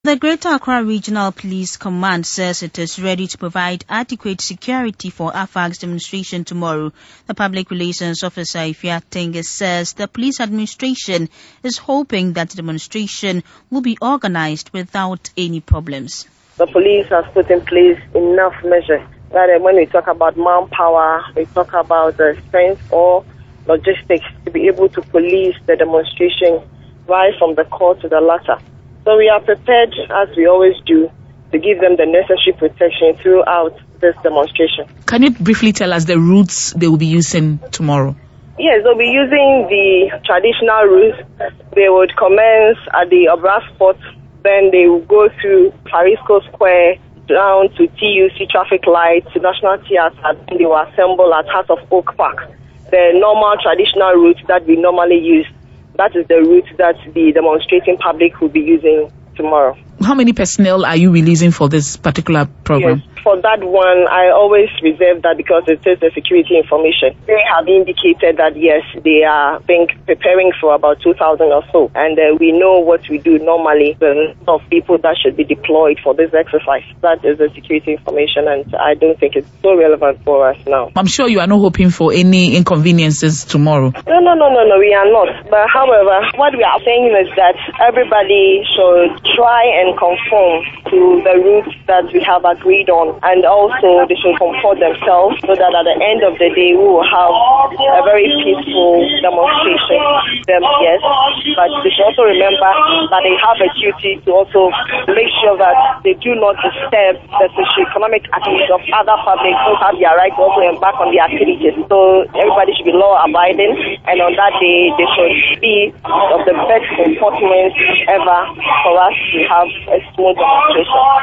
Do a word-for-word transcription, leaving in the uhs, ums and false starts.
The Greater Accra Regional Police Command says it is ready to provide adequate security for A F A G's demonstration tomorrow. The Public Relations Officer Ifya Tengi says the police administration is hoping that the demonstration will be organized without any problems. The police has put in place enough measures that when we talk about manpower, we talk about the strength or logistics to be able to police the demonstration right from the core to the latter. So we are prepared, as we always do, to give them the necessary protection throughout this demonstration. Can you briefly tell us the routes they will be using tomorrow? Yes, they'll be using the traditional routes. They would commence at the Obra Spot, then they will go through Parisco Square, down to T U C traffic light, to National Theatre, and they will assemble at Heart of Oak Park. The normal traditional route that we normally use. That is the route that the demonstrating public will be using tomorrow. How many personnel are you releasing for this particular program? Yes, for that one, I always reserve that because it is a security information. They have indicated that, yes, they are being preparing for about two thousand or so. And uh, we know what we do normally, the number of people that should be deployed for this exercise. That is a security information, and I don't think it's so relevant for us now. I'm sure you are not hoping for any inconveniences tomorrow. No, no, no, no, no, we are not. But however, what we are saying is that everybody should try and conform to the routes that we have agreed on, and also they should comport themselves so that at the end of the day we will have a very peaceful demonstration. Them, yes, but they should also remember that they have a duty to also make sure that they do not disturb the socio-economic activities of other public who have their right to also embark on the activities. So everybody should be law-abiding, and on that day they should be of the best comportment ever for us to have a smooth demonstration.